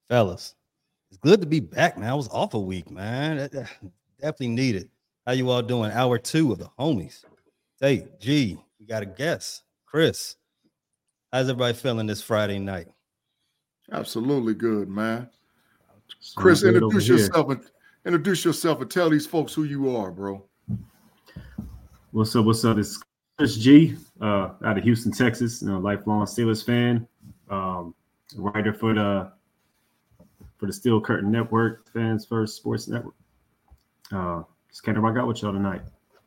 Fellas, it's good to be back, man. I was off a week, man. Definitely needed. How you all doing? Hour 2 of the homies. Hey, G, we got a guest. Chris, how's everybody feeling this Friday night? Absolutely good, man. So Chris, good over here. introduce yourself and tell these folks who you are, bro. What's up? What's up? It's Chris G, out of Houston, Texas. Lifelong Steelers fan, writer for the Steel Curtain Network, Fans First Sports Network. Just kind of rock out with y'all tonight.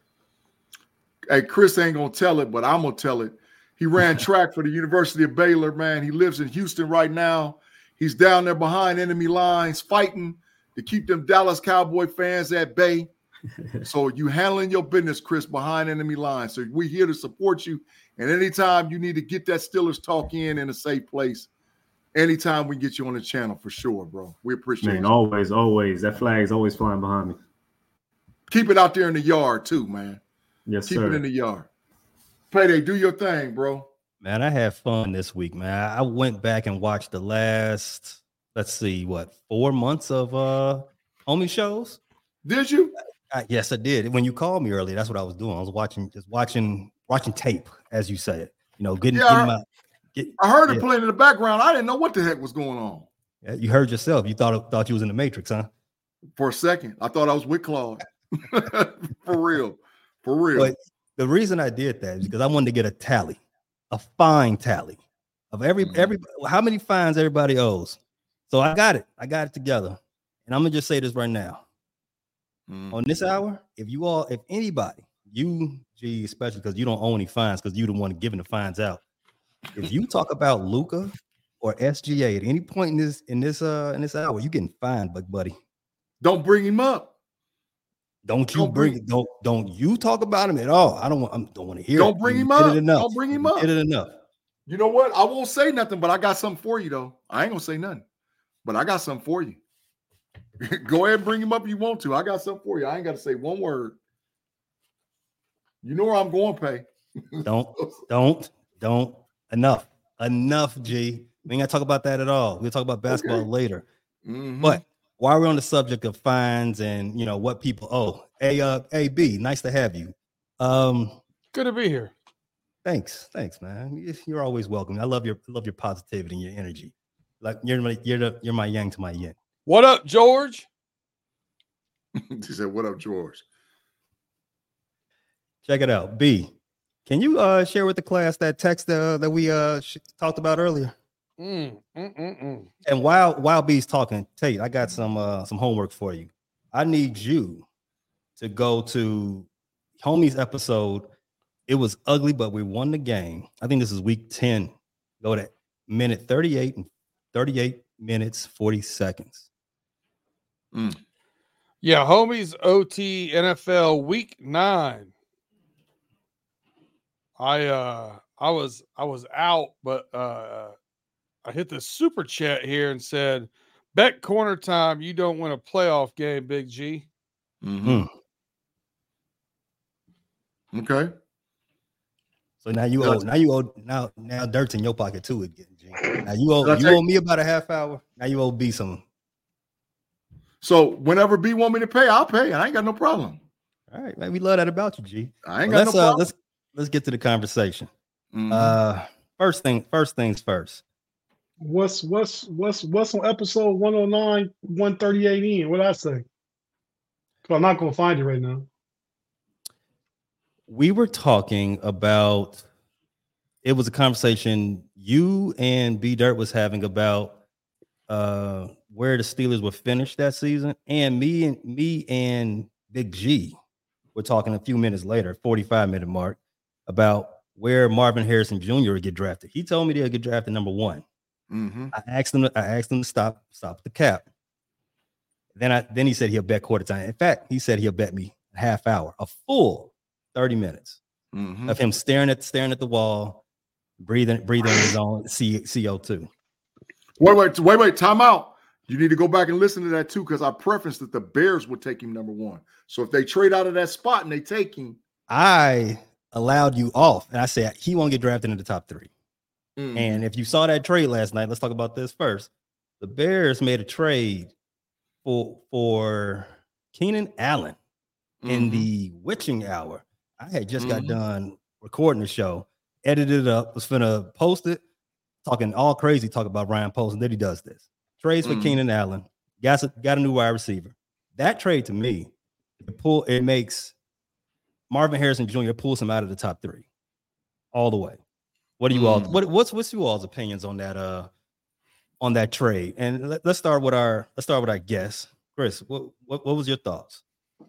Hey, Chris ain't gonna tell it, but I'm gonna tell it. He ran track for the University of Baylor, man. He lives in Houston right now. He's down there behind enemy lines fighting to keep them Dallas Cowboy fans at bay. So you handling your business, Chris, behind enemy lines. So we're here to support you. And anytime you need to get that Steelers talk in a safe place, anytime we get you on the channel, for sure, bro. We appreciate it. Always. That flag is always flying behind me. Keep it out there in the yard, too, man. Yes, Keep sir. it in the yard. Payday, do your thing, bro. Man, I had fun this week, man. I went back and watched the last, 4 months of homie shows. Did you? Yes, I did. When you called me earlier, that's what I was doing. I was watching tape, as you say it. I heard it playing in the background. I didn't know what the heck was going on. Yeah, you heard yourself. You thought you was in the Matrix, huh? For a second, I thought I was with Claude. For real. But the reason I did that is because I wanted to get a fine tally of every how many fines everybody owes. So I got it together. And I'm gonna just say this right now. On this hour, if anybody, you, G, especially because you don't own any fines because you the one giving the fines out. If you talk about Luka or SGA at any point in this hour, you getting fined, buddy. Don't bring him up. Don't you talk about him at all. I don't want to hear Don't it. bring him up. Don't bring him up. Get it enough. You know what? I won't say nothing, but I got something for you, though. I ain't gonna say nothing, but I got something for you. Go ahead and bring him up if you want to. I got something for you. I ain't got to say one word. You know where I'm going, Pay. Don't. Enough, G. We ain't got to talk about that at all. We'll talk about basketball later. Mm-hmm. But while we're on the subject of fines and what people owe, AB, nice to have you. Good to be here. Thanks, man. You're always welcome. I love your positivity and your energy. Like you're my yang to my yin. What up, George? He said, "What up, George?" Check it out, B. Can you share with the class that text that we talked about earlier? And while B's talking, Tate, I got some homework for you. I need you to go to Homie's episode. It was ugly, but we won the game. I think this is week 10. Go to minute 38 and 38 minutes 40 seconds. Yeah, Homie's OT NFL week 9. I was out, but I hit the super chat here and said, "Bet corner time, you don't win a playoff game, Big G." Mm-hmm. Okay. So now now dirt's in your pocket too again, G. Now you owe me about a half hour. Now you owe B some. So whenever B want me to pay, I'll pay. I ain't got no problem. All right, man. We love that about you, G. I ain't got no problem. Let's get to the conversation. First things first. What's on episode 109, 138 in? What I say? Because I'm not gonna find it right now. We were talking about, it was a conversation you and B Dirt was having about where the Steelers would finish that season, and me and Big G were talking a few minutes later, 45-minute mark, about where Marvin Harrison Jr. would get drafted. He told me they'll get drafted number 1. I asked him to stop the cap. Then he said he'll bet quarter time. In fact, he said he'll bet me a half hour, a full 30 minutes of him staring at the wall, breathing his own CO2. Wait, time out. You need to go back and listen to that too, because I prefaced that the Bears would take him number 1. So if they trade out of that spot and they take him, I allowed you off, and I said he won't get drafted in the top 3. And if you saw that trade last night, let's talk about this first. the Bears made a trade for Keenan Allen in the witching hour. I had just got done recording the show, edited it up, was finna post it, talking all crazy talk about Ryan Post, and then he does this. Trades for Keenan Allen, got a new wide receiver. That trade to me, it makes Marvin Harrison Jr. pulls him out of the top 3 all the way. What do you all? What's you all's opinions on that trade? And let's start with our guest, Chris. What was your thoughts?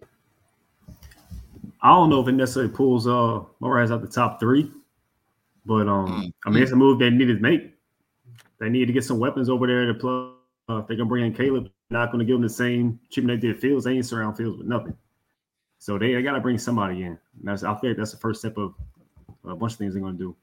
I don't know if it necessarily pulls Moraz out the top 3, but I mean, it's a move they needed to make. They need to get some weapons over there to play. If they're gonna bring in Caleb, not gonna give them the same treatment they did Fields. They ain't surround Fields with nothing. So they gotta bring somebody in. And I think that's the first step of a bunch of things they're gonna do.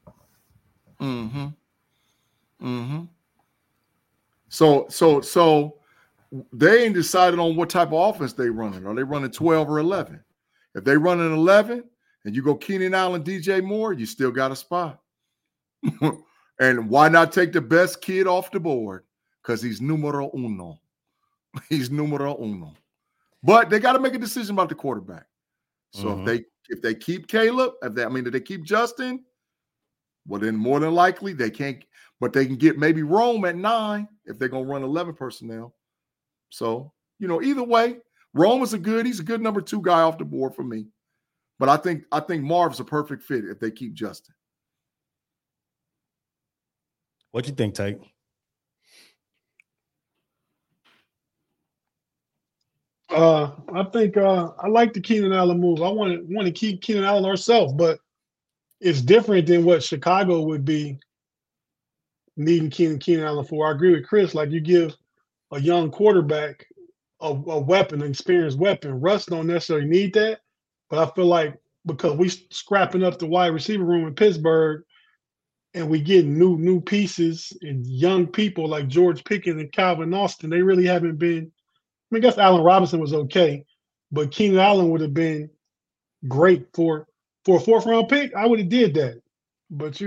So they ain't decided on what type of offense they running. Are they running 12 or 11? If they running 11 and you go Keenan Allen, DJ Moore, you still got a spot. And why not take the best kid off the board? Because he's numero uno. He's numero uno. But they got to make a decision about the quarterback. So if they keep Caleb, if they keep Justin, well, then more than likely they can't. But they can get maybe Rome at 9 if they're gonna run 11 personnel. So either way, Rome is he's a good number 2 guy off the board for me. But I think Marv's a perfect fit if they keep Justin. What you think, Tate? I think I like the Keenan Allen move. I want to keep Keenan Allen ourselves, but it's different than what Chicago would be needing Keenan Allen for. I agree with Chris. Like, you give a young quarterback a weapon, an experienced weapon. Russ don't necessarily need that, but I feel like because we scrapping up the wide receiver room in Pittsburgh, and we get new pieces and young people like George Pickens and Calvin Austin, they really haven't been. I mean, I guess Allen Robinson was okay, but Keenan Allen would have been great for a 4th-round pick. I would have did that, but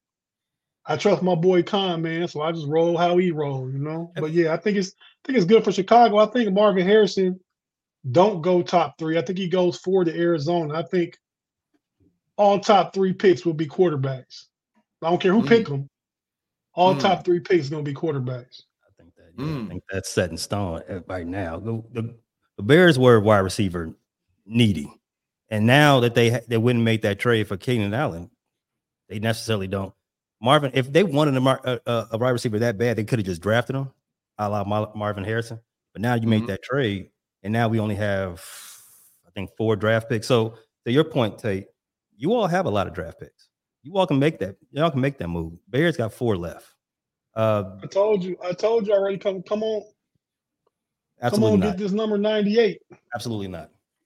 I trust my boy Khan, man, so I just roll how he rolls, But yeah, I think it's good for Chicago. I think Marvin Harrison don't go top 3. I think he goes 4 to Arizona. I think all top 3 picks will be quarterbacks. I don't care who pick them. All top 3 picks going to be quarterbacks. I think that's set in stone right now. The Bears were wide receiver needy, and now that they wouldn't make that trade for Keenan Allen, they necessarily don't. Marvin, if they wanted a wide receiver that bad, they could have just drafted him, a la Marvin Harrison. But now you make that trade, and now we only have, I think, 4 draft picks. So to your point, Tate, you all have a lot of draft picks. You all can make that. Y'all can make that move. Bears got 4 left. I told you already. Come on. Absolutely not. Get this number 98. Absolutely not.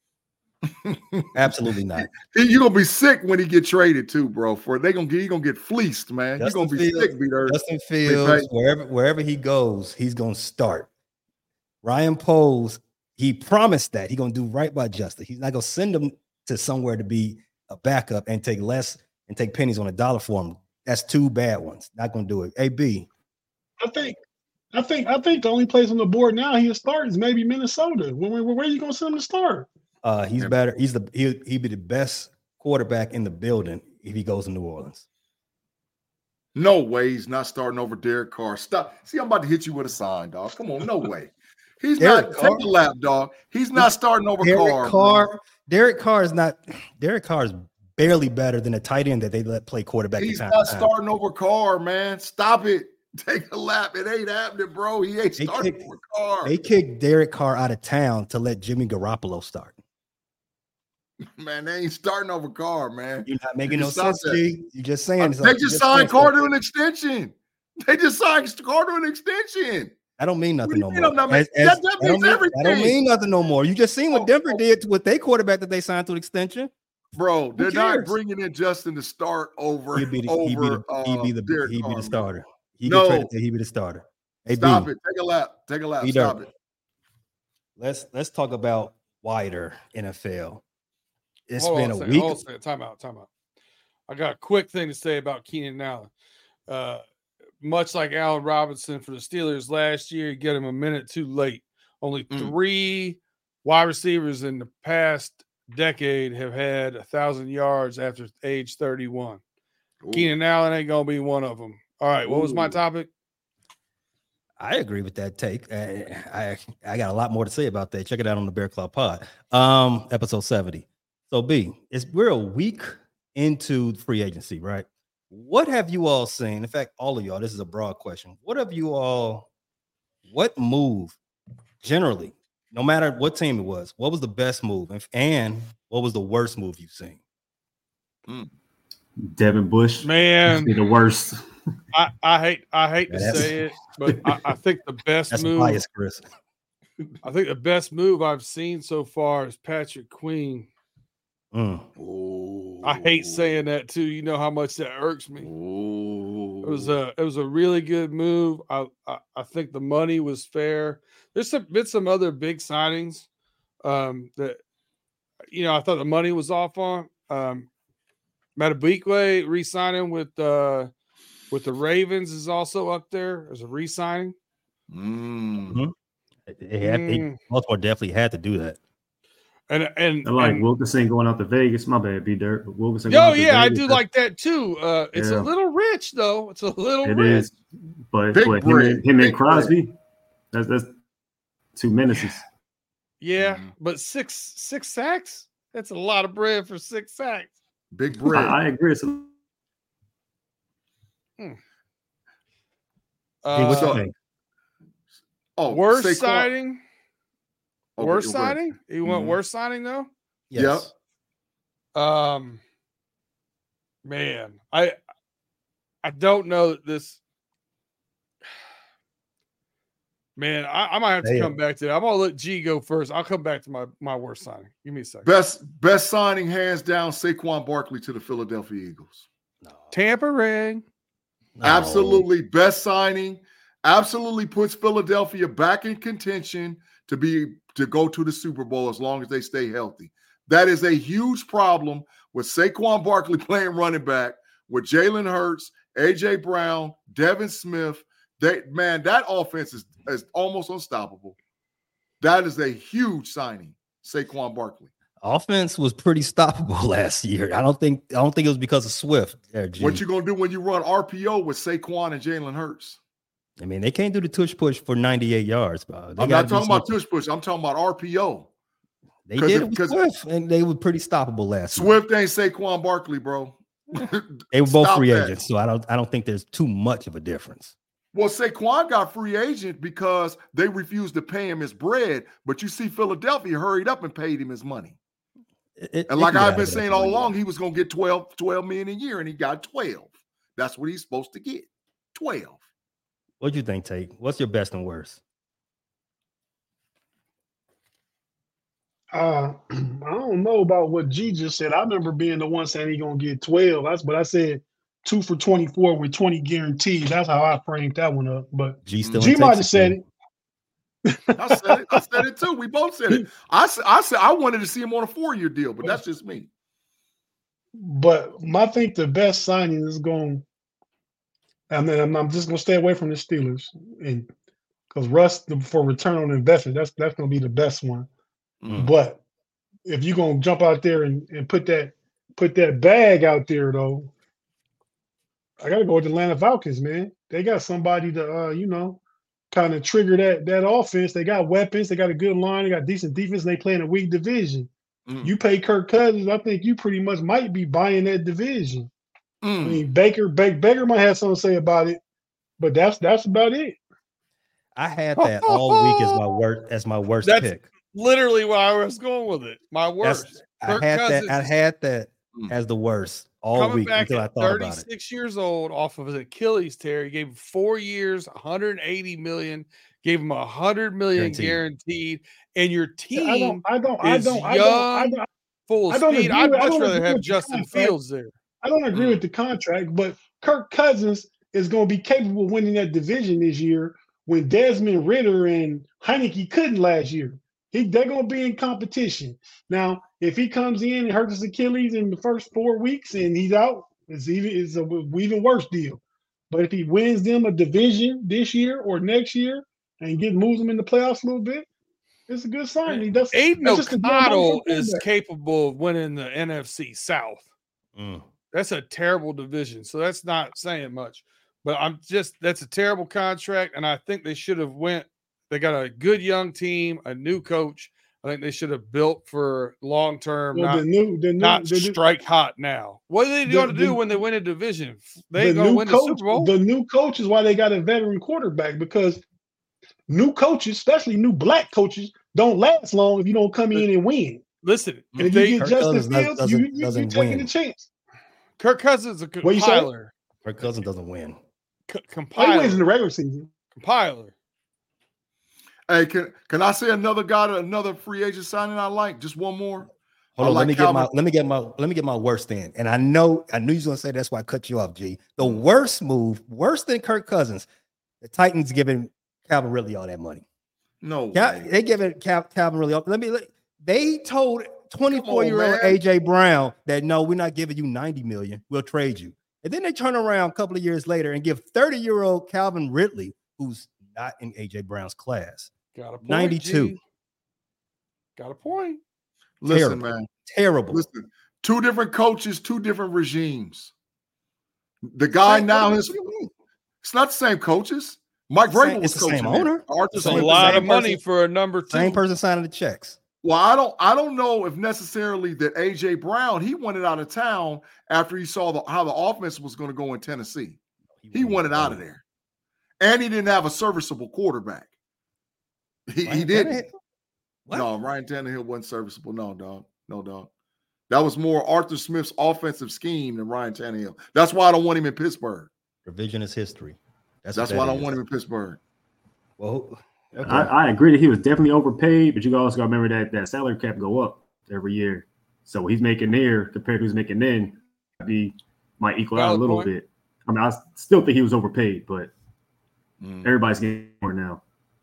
Absolutely not. You're gonna be sick when he get traded too, bro. He gonna get fleeced, man. You're gonna be sick, B-Dirt. Justin Fields, wherever he goes, he's gonna start. Ryan Poles, he promised that he's gonna do right by Justin. He's not gonna send him to somewhere to be a backup and take less and take pennies on a dollar for him. That's 2 bad ones. Not gonna do it. AB. I think the only place on the board now he'll start is maybe Minnesota. Where are you gonna send him to start? He's better. He'd be the best quarterback in the building if he goes to New Orleans. No way he's not starting over Derek Carr. Stop. See, I'm about to hit you with a sign, dog. Come on, no way. He's Derek not taking a lap, dog. He's not starting over Carr. Derek Carr is not. Derek Carr is barely better than a tight end that they let play quarterback. He's not starting over Carr, man. Stop it. Take a lap. It ain't happening, bro. He ain't starting over Carr. They kicked Derek Carr out of town to let Jimmy Garoppolo start. Man, they ain't starting over Carr, man. You're not making no sense, G. You're just saying. They just signed Carr to an extension. They just signed Carr to an extension. That don't mean nothing no more. That means everything. That don't mean nothing no more. You just seen what Denver did with their quarterback that they signed to an extension. Bro, they're not bringing in Justin to start over. He'd be the starter. He'd be the starter. Stop it. Take a lap. Stop it. Let's talk about wider NFL. It's Hold been on a week. Time out. I got a quick thing to say about Keenan Allen. much like Allen Robinson for the Steelers last year, you get him a minute too late. Only 3 wide receivers in the past decade have had 1,000 yards after age 31. Ooh. Keenan Allen ain't going to be one of them. All right, what was my topic? I agree with that take. I got a lot more to say about that. Check it out on the Bear Claw Pod, episode 70. So B, we're a week into free agency, right? What have you all seen? In fact, all of y'all, this is a broad question. What move generally, no matter what team it was, what was the best move? And what was the worst move you've seen? Devin Bush. Man. The worst. I hate to say it, but I think the best move. Bias, Chris. I think the best move I've seen so far is Patrick Queen. I hate saying that too. You know how much that irks me. It was a really good move. I think the money was fair. There's been some other big signings that I thought the money was off on. Madubuike re-signing with the Ravens is also up there as a re-signing. Baltimore definitely had to do that. And like Wilkinson going out to Vegas. My bad, B Dirt. Wilkinson. I do like that too. It's a little rich though. It's a little rich. It is, but him and Crosby, that's 2 menaces. Yeah, but six sacks. That's a lot of bread for 6 sacks. Big bread. I agree. What's your name? Worst signing. Worst signing? You want worst signing though? Yes. Yep. Man, I don't know that this. Man, I might have to come back to that. I'm gonna let G go first. I'll come back to my worst signing. Give me a second. Best signing, hands down, Saquon Barkley to the Philadelphia Eagles. No. Tampering. No. Absolutely best signing. Absolutely puts Philadelphia back in contention to go to the Super Bowl as long as they stay healthy. That is a huge problem with Saquon Barkley playing running back, with Jalen Hurts, A.J. Brown, Devin Smith. That offense is almost unstoppable. That is a huge signing, Saquon Barkley. Offense was pretty stoppable last year. I don't think it was because of Swift. What you gonna do when you run RPO with Saquon and Jalen Hurts? I mean, they can't do the tush push for 98 yards, bro. I'm not talking about tush push. I'm talking about RPO. They did it with Swift, and they were pretty stoppable last year. Swift ain't Saquon Barkley, bro. They were both free agents, so I don't think there's too much of a difference. Well, Saquon got free agent because they refused to pay him his bread, but you see Philadelphia hurried up and paid him his money. And like I've been saying all along, he was going to get 12 million a year, and he got 12. That's what he's supposed to get, 12. What do you think, Tate? What's your best and worst? I don't know about what G just said. I remember being the one saying he's going to get 12. But I said 2 for 24 with 20 guaranteed. That's how I framed that one up. But G might have said it. I said it too. We both said it. I said I wanted to see him on a 4-year deal, but that's just me. But I think the best signing is going. I mean, I'm just going to stay away from the Steelers, and because Russ for return on investment, that's going to be the best one. But if you're going to jump out there and put that bag out there, though, I got to go with the Atlanta Falcons, man. They got somebody to, kind of trigger that offense. They got weapons. They got a good line. They got decent defense. And they play in a weak division. You pay Kirk Cousins, I think you pretty much might be buying that division. I mean, Baker might have something to say about it, but that's about it. I had that all week as my worst pick. Literally why I was going with it. My worst. I had that as the worst all week until I thought about it. 36 years old off of his Achilles tear. He gave him 4 years, $180 million. Gave him $100 million guaranteed. And your team is young, full of speed. I'd much rather have Justin Fields there. I don't agree with the contract, but Kirk Cousins is going to be capable of winning that division this year when Desmond Ridder and Heineke couldn't last year. They're going to be in competition. Now, if he comes in and hurts his Achilles in the first 4 weeks and he's out, it's an even worse deal. But if he wins them a division this year or next year and moves them in the playoffs a little bit, it's a good sign. Aiden O'Connell is capable of winning the NFC South. That's a terrible division, so that's not saying much. But that's a terrible contract, and I think they should have went. They got a good young team, a new coach. I think they should have built for long term, not strike hot now. What are they going to do when they win a division? They ain't going to win the Super Bowl. The new coach is why they got a veteran quarterback, because new coaches, especially new black coaches, don't last long if you don't come in and win. Listen, and if you get Justin Fields, you're taking a chance. Kirk Cousins is a compiler. Kirk Cousins doesn't win. Compiler. He wins in the regular season. Compiler. Hey, can I say another free agent signing I like? Just one more. Hold on, let me get my worst in. And I knew you was gonna say that's why I cut you off, G. The worst move, worse than Kirk Cousins, the Titans giving Calvin Ridley all that money. No, they giving Calvin Ridley all. They told 24-year-old AJ Brown that no, we're not giving you $90 million. We'll trade you. And then they turn around a couple of years later and give 30-year-old Calvin Ridley, who's not in AJ Brown's class. Got a point, 92. G. Got a point. Listen, man. Terrible. Listen, two different coaches, two different regimes. The guy now it's not the same coaches. Mike Vrabel was coaching. Same owner. It's a lot of money for a number two. Same person signing the checks. Well, I don't know if necessarily that AJ Brown, he wanted out of town after he saw how the offense was going to go in Tennessee. He wanted out of there. And he didn't have a serviceable quarterback. He didn't. What? No, Ryan Tannehill wasn't serviceable. No, dog. That was more Arthur Smith's offensive scheme than Ryan Tannehill. That's why I don't want him in Pittsburgh. Revisionist history. That's why I don't want him in Pittsburgh. Well, okay. I agree that he was definitely overpaid, but you also got to remember that salary cap go up every year. So what he's making there compared to what he's making then, might equal out a little bit. I mean, I still think he was overpaid, but everybody's getting more now.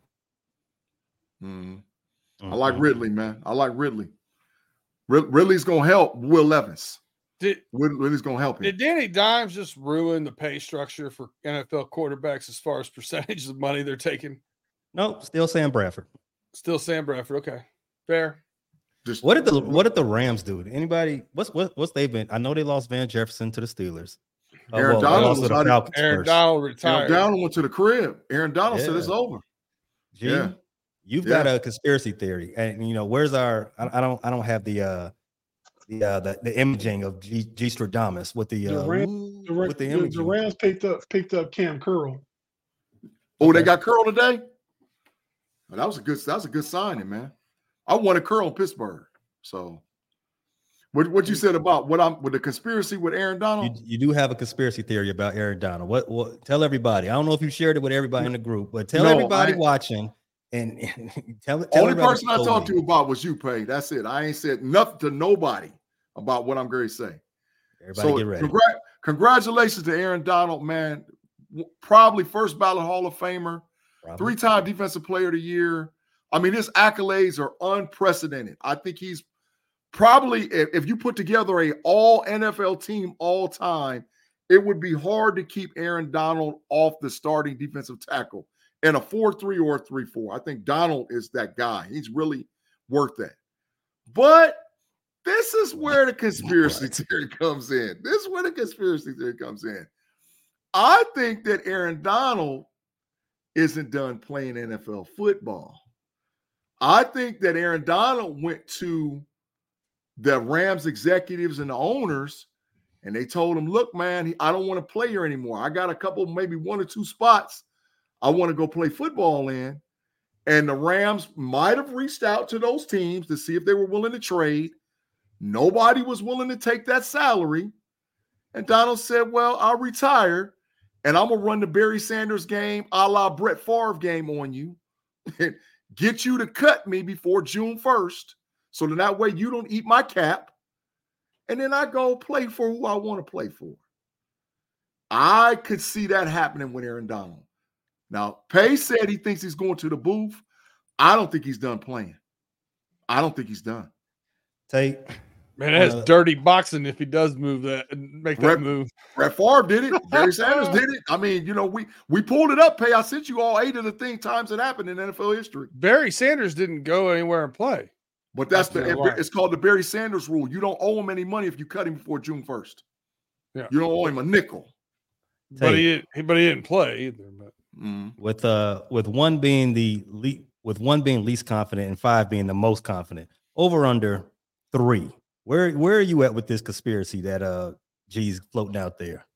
I like Ridley, man. I like Ridley. Ridley's gonna help Will Levis. Ridley's gonna help him. Did Danny Dimes just ruin the pay structure for NFL quarterbacks as far as percentage of money they're taking? Nope, still Sam Bradford. Still Sam Bradford. Okay, fair. What did the Rams do? Anybody? What's they been? I know they lost Van Jefferson to the Steelers. Aaron Donald retired. Aaron Donald went to the crib. Aaron Donald said it's over. Yeah. You've got a conspiracy theory, and where's our? I don't have the imaging of G. Stradamus with the imaging. The Rams picked up Cam Curl. Oh, they got Curl today. Oh, that was a good signing, man. I wanted Curl in Pittsburgh. So, what you said about with the conspiracy with Aaron Donald? You do have a conspiracy theory about Aaron Donald. What? Tell everybody. I don't know if you shared it with everybody in the group, but tell everybody watching. And tell only person I talked to you about was you, Pay. That's it. I ain't said nothing to nobody about what I'm going to say. Everybody get ready. Congratulations to Aaron Donald, man. Probably first ballot Hall of Famer, 3-time Defensive Player of the Year. I mean, his accolades are unprecedented. I think he's probably, if you put together a all NFL team all time, it would be hard to keep Aaron Donald off the starting defensive tackle. And a 4-3 or a 3-4. I think Donald is that guy. He's really worth that. But this is where the conspiracy theory comes in. I think that Aaron Donald isn't done playing NFL football. I think that Aaron Donald went to the Rams executives and the owners, and they told him, look, man, I don't want to play here anymore. I got a couple, maybe 1 or 2 spots I want to go play football in. And the Rams might have reached out to those teams to see if they were willing to trade. Nobody was willing to take that salary. And Donald said, well, I'll retire, and I'm going to run the Barry Sanders game a la Brett Favre game on you and get you to cut me before June 1st so that way you don't eat my cap. And then I go play for who I want to play for. I could see that happening with Aaron Donald. Now, Pay said he thinks he's going to the booth. I don't think he's done playing. I don't think he's done. Tate, Man, that's dirty boxing if he does move that and make that move. Brett Favre did it. Barry Sanders did it. I mean, we pulled it up, Pay. I sent you all 8 of the times it happened in NFL history. Barry Sanders didn't go anywhere and play. But it's called the Barry Sanders rule. You don't owe him any money if you cut him before June 1st. Yeah. You don't owe him a nickel. But he didn't play either. But with one being least confident and 5 being the most confident, over under 3. Where are you at with this conspiracy that G's floating out there?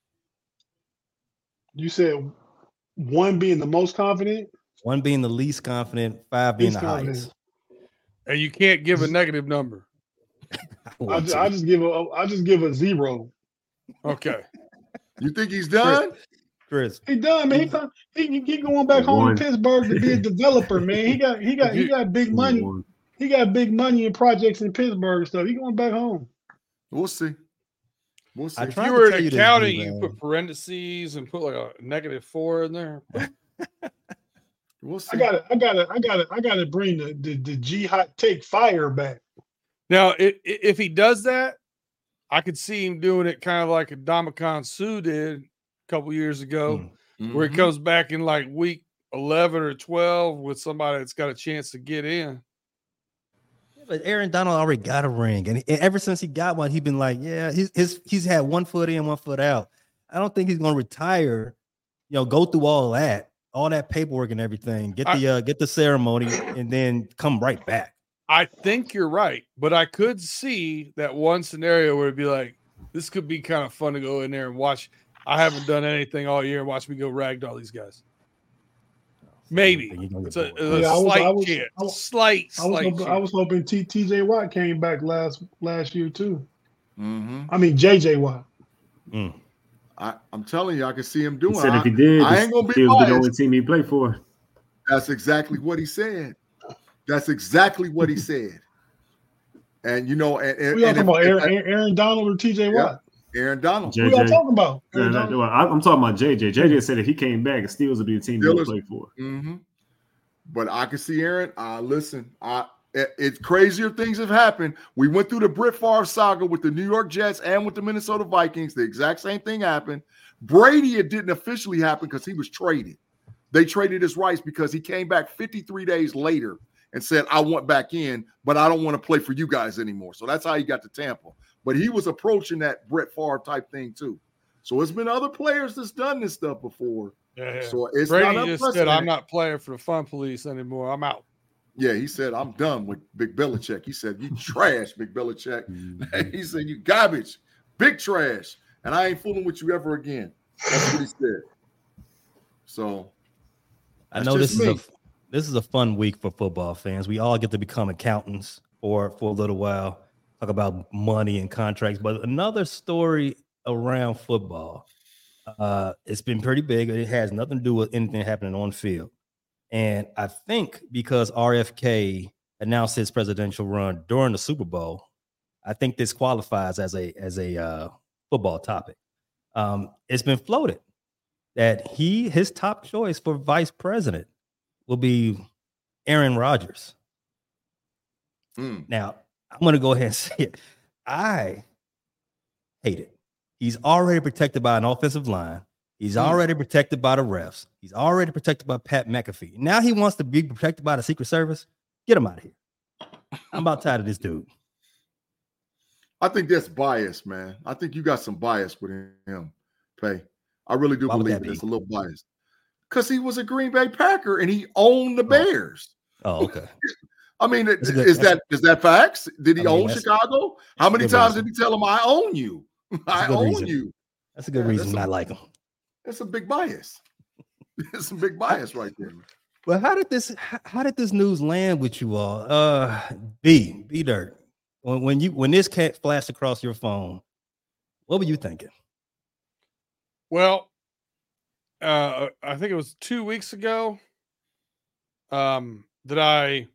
You said 1 being the most confident, 1 being the least confident, 5 being the highest. And you can't give a negative number. I just give a 0. Okay. You think he's done? Chris. He done, man. He going back home to Pittsburgh to be a developer, man. He got big money. He got big money in projects in Pittsburgh and stuff. He going back home. We'll see. If you were to count it, you put parentheses and put like a -4 in there. We'll see. I gotta bring the G hot take fire back. Now, if he does that, I could see him doing it kind of like a Ndamukong Suh did a couple years ago, where he comes back in like week 11 or 12 with somebody that's got a chance to get in. But Aaron Donald already got a ring, and ever since he got one, he's been like, yeah, he's had 1 foot in, 1 foot out. I don't think he's going to retire. Go through all that paperwork and everything, get the ceremony, and then come right back. I think you're right, but I could see that one scenario where it'd be like, this could be kind of fun to go in there and watch. I haven't done anything all year. Watch me go ragdoll these guys. Maybe it's a slight chance. Slight. I was hoping T.J. Watt came back last year too. Mm-hmm. I mean J.J. Watt. I'm telling you, I can see him doing. He said if he did, I ain't gonna be he was biased. the only team he played for. That's exactly what he said. That's exactly what he said. And we all talking about Aaron Donald or T.J. Watt. Aaron Donald. Who y'all talking about? I'm talking about JJ. JJ said if he came back, the Steelers would be the team he would play for. Mm-hmm. But I can see Aaron. Listen, it's crazier things have happened. We went through the Brett Favre saga with the New York Jets and with the Minnesota Vikings. The exact same thing happened. Brady, it didn't officially happen because he was traded. They traded his rights because he came back 53 days later and said, I want back in, but I don't want to play for you guys anymore. So that's how he got to Tampa. But he was approaching that Brett Favre type thing too. So it's been other players that's done this stuff before. Yeah. So it's Brady not just said, I'm not playing for the fun police anymore. I'm out. Yeah, he said, I'm done with Big Belichick. He said, you trash, Big Belichick. He said, you garbage, big trash. And I ain't fooling with you ever again. That's what he said. So I know this is a fun week for football fans. We all get to become accountants for a little while, talk about money and contracts. But another story around football, it's been pretty big. It has nothing to do with anything happening on field. And I think because RFK announced his presidential run during the Super Bowl, I think this qualifies as a football topic. It's been floated that his top choice for vice president will be Aaron Rodgers. Now, I'm going to go ahead and say it. I hate it. He's already protected by an offensive line. He's already protected by the refs. He's already protected by Pat McAfee. Now he wants to be protected by the Secret Service. Get him out of here. I'm about tired of this dude. I think that's bias, man. I think you got some bias with him, Pay. I really do believe it's a little biased. Because he was a Green Bay Packer and he owned the Bears. Oh, okay. I mean, is that facts? Did he own Chicago? How many times did he tell him, I own you? I own you. That's a good reason I like him. That's a big bias. It's a big bias right there. Well, how did this news land with you all? B Dirt. When this cat flashed across your phone, what were you thinking? Well, I think it was 2 weeks ago that I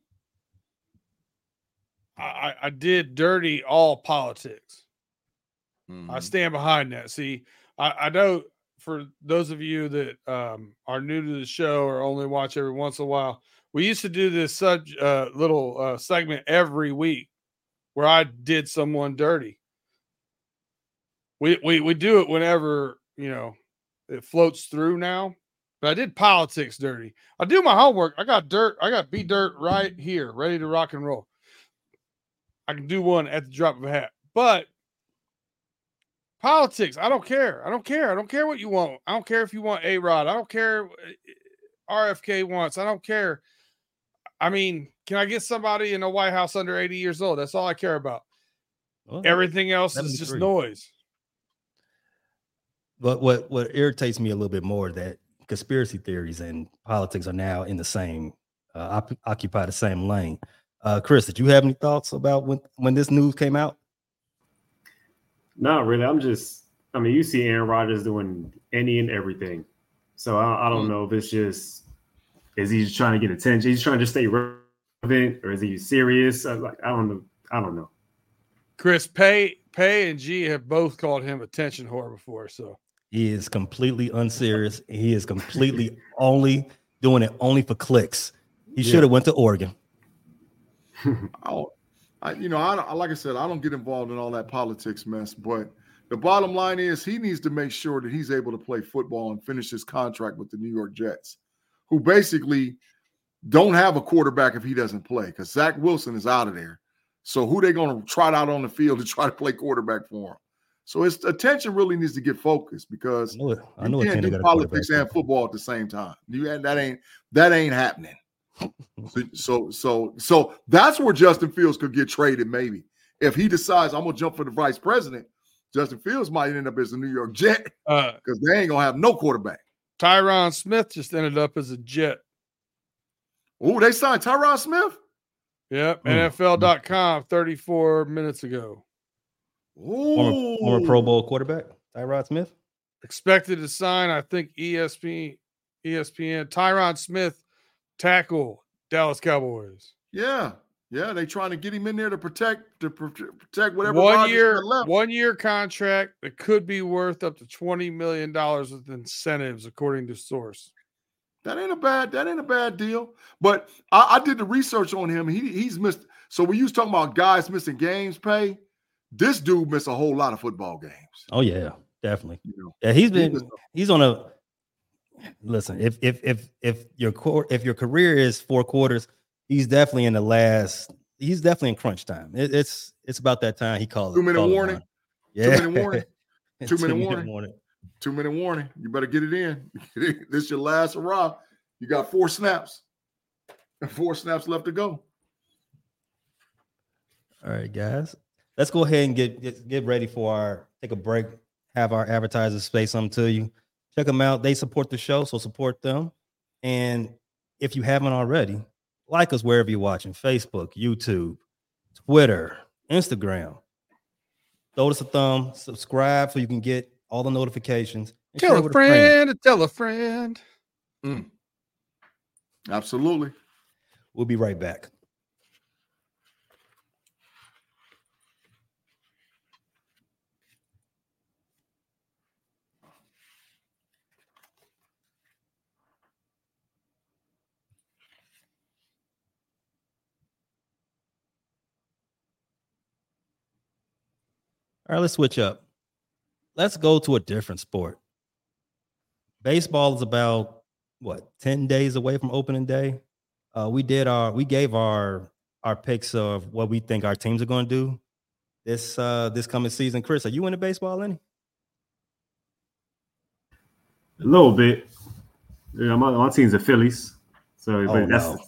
did dirty all politics. Mm-hmm. I stand behind that. See, I know for those of you that are new to the show or only watch every once in a while, we used to do this little segment every week where I did someone dirty. We do it whenever, it floats through now. But I did politics dirty. I do my homework. I got B Dirt right here, ready to rock and roll. I can do one at the drop of a hat. But politics, I don't care. I don't care what you want. I don't care if you want A-Rod. I don't care RFK wants. I don't care. I mean, can I get somebody in the White House under 80 years old? That's all I care about. Well, everything else is just noise. But what irritates me a little bit more that conspiracy theories and politics are now in the same occupy the same lane. Chris, did you have any thoughts about when this news came out? Not really. You see Aaron Rodgers doing any and everything. So I don't know if it's just, is he just trying to get attention? He's trying to just stay relevant, or is he serious? I don't know. Chris, Pay and G have both called him attention whore before, so. He is completely unserious. He is completely only doing it only for clicks. He should have went to Oregon. Like I said, I don't get involved in all that politics mess, but the bottom line is he needs to make sure that he's able to play football and finish his contract with the New York Jets, who basically don't have a quarterback if he doesn't play, because Zach Wilson is out of there. So who they going to trot out on the field to try to play quarterback for him? So his attention really needs to get focused, because I know you can't do politics and football at the same time. That ain't happening. So that's where Justin Fields could get traded. Maybe if he decides I'm gonna jump for the vice president, Justin Fields might end up as a New York Jet, because they ain't gonna have no quarterback. Tyron Smith just ended up as a Jet. Oh, they signed Tyron Smith? Yep, NFL.com 34 minutes ago. Former Pro Bowl quarterback, Tyron Smith. Expected to sign, I think, ESPN. Tyron Smith, tackle, Dallas Cowboys. Yeah, they trying to get him in there to protect whatever. 1 year contract that could be worth up to $20 million with incentives, according to source. That ain't a bad deal. But I did the research on him. He's missed. So when you was talking about guys missing games, Pay, this dude missed a whole lot of football games. Oh yeah, definitely. Yeah, he's on a. Listen, if your career is 4 quarters, he's definitely in the last. He's definitely in crunch time. It's about that time. He called 2 minute warning. Yeah. 2 minute warning. 2 minute warning. 2 minute warning. You better get it in. This is your last hurrah. You got 4 snaps. 4 snaps left to go. All right, guys. Let's go ahead and get ready for take a break. Have our advertisers say something to you. Check them out. They support the show, so support them. And if you haven't already, like us wherever you're watching: Facebook, YouTube, Twitter, Instagram. Throw us a thumb, subscribe so you can get all the notifications. Tell a friend to tell a friend. Absolutely. We'll be right back. All right, let's switch up. Let's go to a different sport. Baseball is about 10 days away from opening day. We gave our picks of what we think our teams are going to do this coming season. Chris, are you into baseball any? A little bit. Yeah, my team's the Phillies. So Whoa.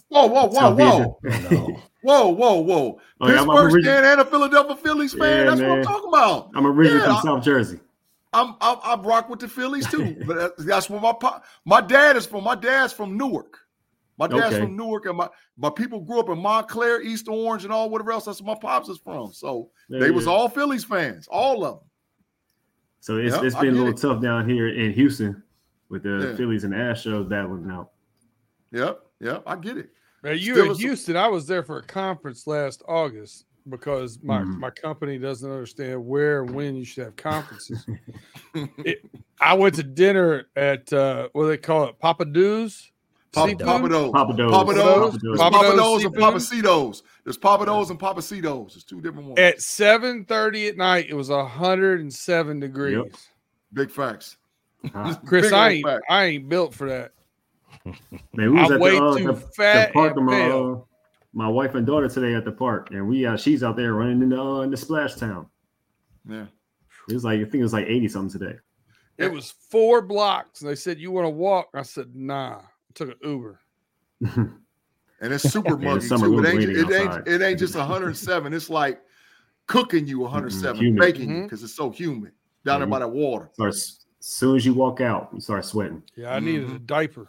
Oh, Pittsburgh fan and a Philadelphia Phillies fan. That's what I'm talking about. I'm originally from South Jersey. I rock with the Phillies too, but that's where my dad is from. My dad's from Newark. My dad's from Newark, and my people grew up in Montclair, East Orange, and all whatever else. That's where my pops is from. So they was all Phillies fans, all of them. So it's been a little tough down here in Houston with the Phillies and the Astros battling out. Yep, I get it. Man, you in Houston, I was there for a conference last August because my company doesn't understand where and when you should have conferences. I went to dinner at what do they call it, Papa Do's? Seafood? Papados. Papados. There's Papados Papados and seafood? Papacitos. There's Papados and Papacitos. There's two different ones. At 7:30 at night, it was 107 degrees. Yep. Big facts. Chris, Big I old fact. ain't built for that. Man, we was I'm at way the, too the, fat the park and with pale. my wife and daughter today at the park, and she's out there running in the splash town. Yeah. It was like, I think it was like 80 something today. It was 4 blocks, and they said, "You want to walk?" I said, "Nah." I took an Uber. And it's super Yeah, muggy summer too. was It waiting outside. ain't just 107. It's like cooking you 107, Humid. baking you Mhm. because it's so humid down there by the water. As soon as you walk out, you start sweating. Yeah, I needed a diaper.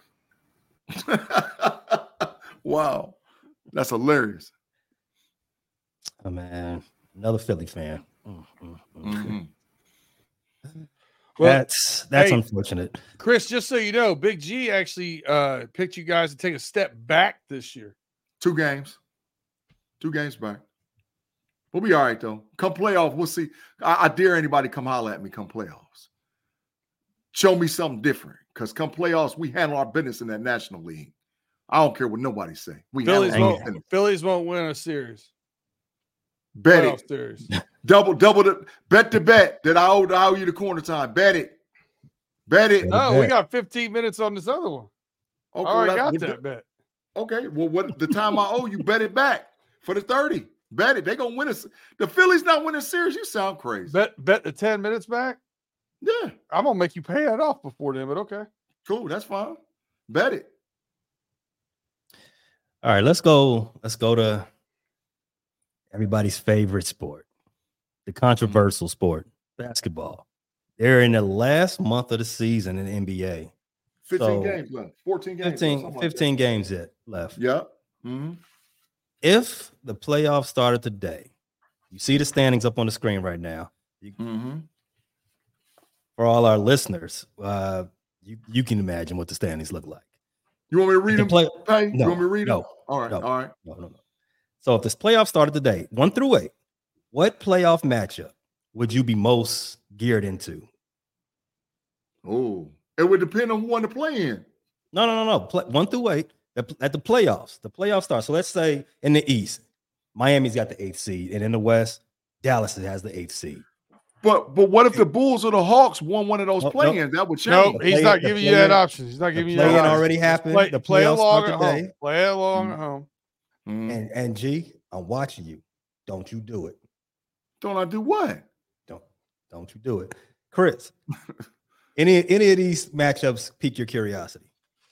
Wow, that's hilarious. Oh, man, another Philly fan. Mhm. Well, That's hey, unfortunate. Chris, just so you know, Big G actually picked you guys to take a step back this year. 2 games back. We'll be all right though. Come playoff, we'll see. I dare anybody come holler at me come playoffs. Show me something different because come playoffs, we handle our business in that National League. I don't care what nobody say. We Phillies handle our business. won't win a series. Bet Playoff it. series. Double the bet that I owe you the corner time. Bet it. Oh, we got 15 minutes on this other one. Okay, I already well, got that bet. Okay, well, what the time I owe you, bet it back for the 30. Bet it. They gonna win us. The Phillies not winning series. You sound crazy. Bet the 10 minutes back. Yeah, I'm gonna make you pay that off before then, but okay. cool. That's fine. Bet it. All right, let's go to everybody's favorite sport, the controversial sport, basketball. They're in the last month of the season in the NBA. 15 games left. 14 games. 15 games left. Yeah. Mm-hmm. If the playoffs started today, you see the standings up on the screen right now. Mm-hmm. For all our listeners, you can imagine what the standings look like. You want me to read them? Pay? No, You want me to read them? no, All right. no. All right. No. So if this playoff started today, 1 through 8, what playoff matchup would you be most geared into? Oh, it would depend on who won to play in. No. 1 through 8 at the playoffs. The playoffs start. So let's say in the East, Miami's got the 8th seed, and in the West, Dallas has the 8th seed. But what if the Bulls or the Hawks won one of those play-ins? That would change. No, he's not giving you that option. He's not giving you that Play-in option. already happened. Play, The play playoffs along start at today. home. Play along at home. Mm. And G, I'm watching you. Don't you do it. Don't I do what? Don't you do it. Chris, any of these matchups pique your curiosity?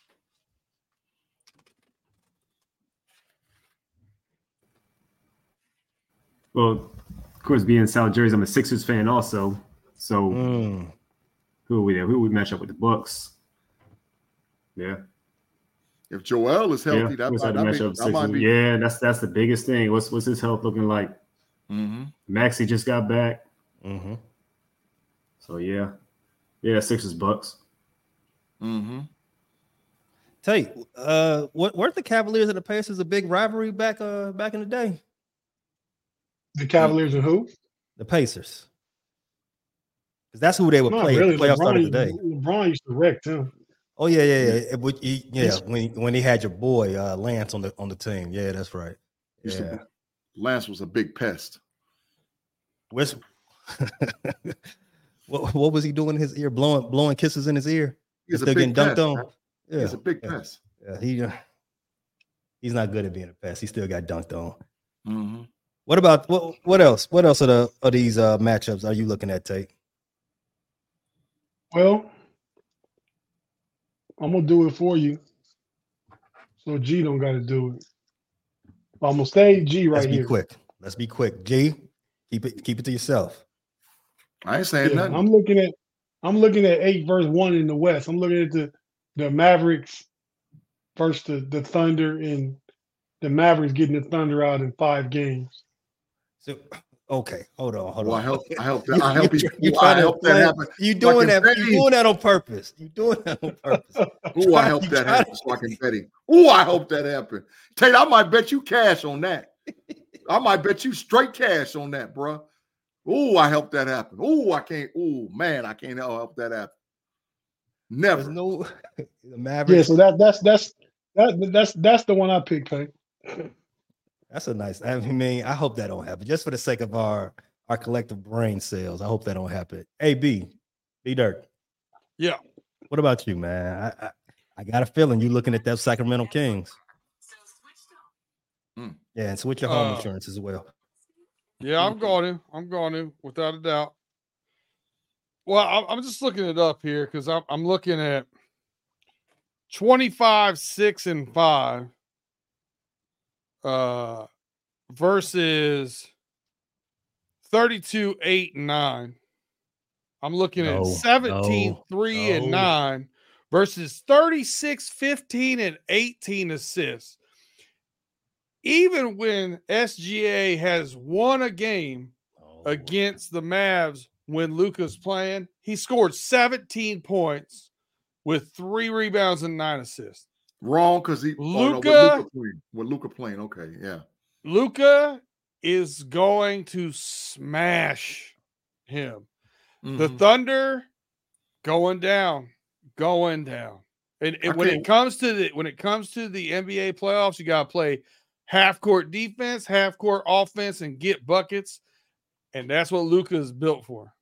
Well, of course, being South Jersey, I'm a Sixers fan also. So who are we there? Who would match up with the Bucks? Yeah. If Joel is healthy, that might be. Yeah, that's the biggest thing. What's his health looking like? Mm-hmm. Maxey just got back. Mm-hmm. So yeah, Sixers Bucks. Mm-hmm. Tate, weren't the Cavaliers and the Pacers a big rivalry back in the day? The Cavaliers and who? The Pacers. Because that's who they would play. Really. Playoffs started today. LeBron used to wreck him. Oh yeah. When he had your boy Lance on the team. Yeah, that's right. Yeah. Lance was a big pest. What was he doing in his ear? Blowing kisses in his ear? He's still getting dunked on. Yeah, he's a big pest. Yeah, he's not good at being a pest. He still got dunked on. Mm-hmm. What about what else? What else of these matchups are you looking at, Tate? Well, I'm gonna do it for you, so G don't got to do it. I'm gonna stay G right here. Let's be quick. G, keep it to yourself. I ain't saying nothing. I'm looking at 8 versus 1 in the West. I'm looking at the Mavericks versus the Thunder, and the Mavericks getting the Thunder out in 5 games. So okay, hold on. Well, I help that happen. You doing that on purpose. You doing that on purpose. Ooh, I hope that happens so I can bet him. Ooh, I hope that happens. Tate, I might bet you cash on that. I might bet you straight cash on that, bro. Ooh, I hope that happen. Ooh, I can't. Ooh, man, I can't help that happen. Never. There's no the Mavericks. Yeah, so That's the one I picked, Pay. That's a nice. I mean, I hope that don't happen. Just for the sake of our collective brain cells, I hope that don't happen. Hey, B Dirt. Yeah. What about you, man? I got a feeling you looking at that Sacramento Kings. Yeah, and switch your home insurance as well. Yeah, I'm going to, without a doubt. Well, I'm just looking it up here because I'm looking at 25-6-5 versus 32-8-9. I'm looking at 17-3-9 versus 36-15-18 assists. Even when SGA has won a game against the Mavs when Luka's playing, he scored 17 points with 3 rebounds and 9 assists. Wrong, because when Luka playing. Okay, yeah. Luka is going to smash him. Mm-hmm. The Thunder going down. And when it comes to the NBA playoffs, you gotta play half court defense, half court offense, and get buckets. And that's what Luka is built for.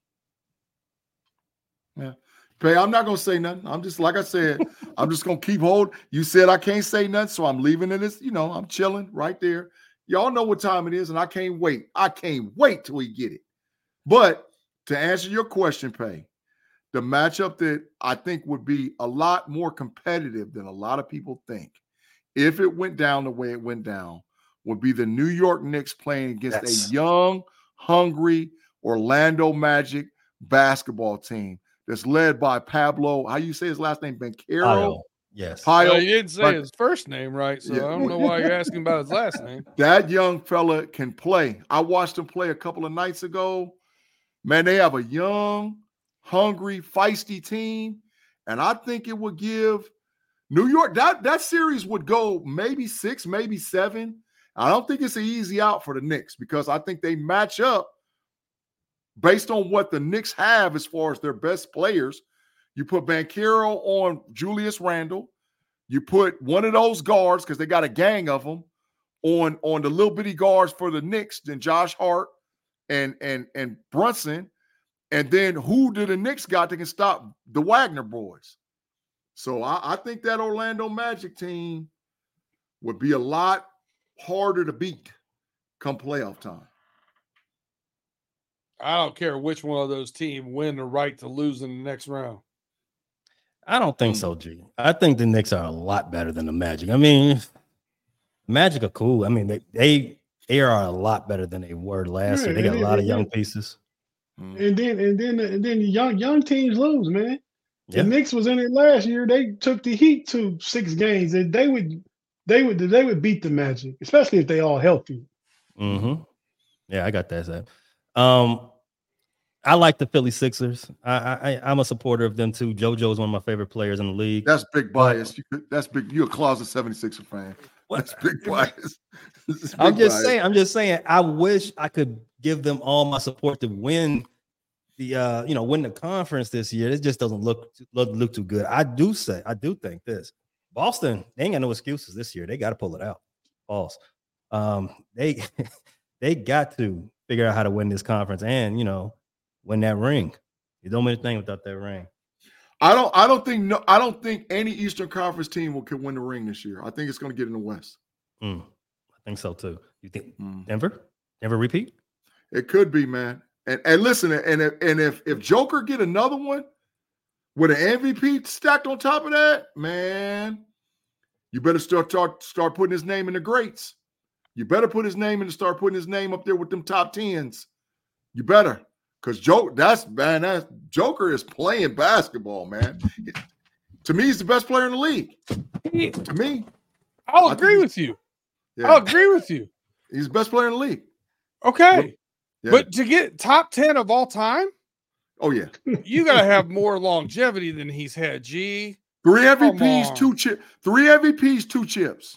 Yeah. Pay, I'm not gonna say nothing. I'm just, like I said, I'm just gonna keep hold. You said I can't say nothing, so I'm leaving it as, I'm chilling right there. Y'all know what time it is, and I can't wait. I can't wait till we get it. But to answer your question, Pay, the matchup that I think would be a lot more competitive than a lot of people think, if it went down the way it went down, would be the New York Knicks playing against a young, hungry Orlando Magic basketball team that's led by Pablo. How you say his last name? Banchero? Yes. You didn't say his first name right, so yeah. I don't know why you're asking about his last name. That young fella can play. I watched him play a couple of nights ago. Man, they have a young, hungry, feisty team, and I think it would give New York, that series would go maybe 6, maybe 7. I don't think it's an easy out for the Knicks because I think they match up based on what the Knicks have as far as their best players. You put Banchero on Julius Randle. You put one of those guards, because they got a gang of them, on the little bitty guards for the Knicks, then Josh Hart and Brunson. And then who do the Knicks got that can stop the Wagner boys? So I think that Orlando Magic team would be a lot harder to beat come playoff time. I don't care which one of those teams win the right to lose in the next round. I don't think so, G. I think the Knicks are a lot better than the Magic. I mean, Magic are cool. I mean, they are a lot better than they were last year. They got a lot of young pieces. And then the young teams lose, man. The Knicks was in it last year. They took the Heat to 6 games, and they would beat the Magic, especially if they all healthy. Mm-hmm. Yeah, I got that, Zach. I like the Philly Sixers. I'm a supporter of them too. JoJo is one of my favorite players in the league. That's big bias. That's big. You're a closet 76er fan. That's big bias. I'm just saying. I wish I could give them all my support to win the win the conference this year. It just doesn't look too good. I do think this. Boston, they ain't got no excuses this year. They got to pull it out. False. They got to figure out how to win this conference and win that ring. You don't make a thing without that ring. I don't think any Eastern Conference team can win the ring this year. I think it's going to get in the West. I think so too. You think Denver repeat? It could be, man. And listen, and if Joker get another one with an MVP stacked on top of that, man, you better start putting his name in the greats. You better put his name in and start putting his name up there with them top 10s. You better. Because Joker is playing basketball, man. To me, he's the best player in the league. To me. I'll agree with you. Yeah. I'll agree with you. He's the best player in the league. Okay. Yeah. But to get top 10 of all time? Oh, yeah. You got to have more longevity than he's had, G. 3 MVPs, 2 chips. 3 MVPs, 2 chips.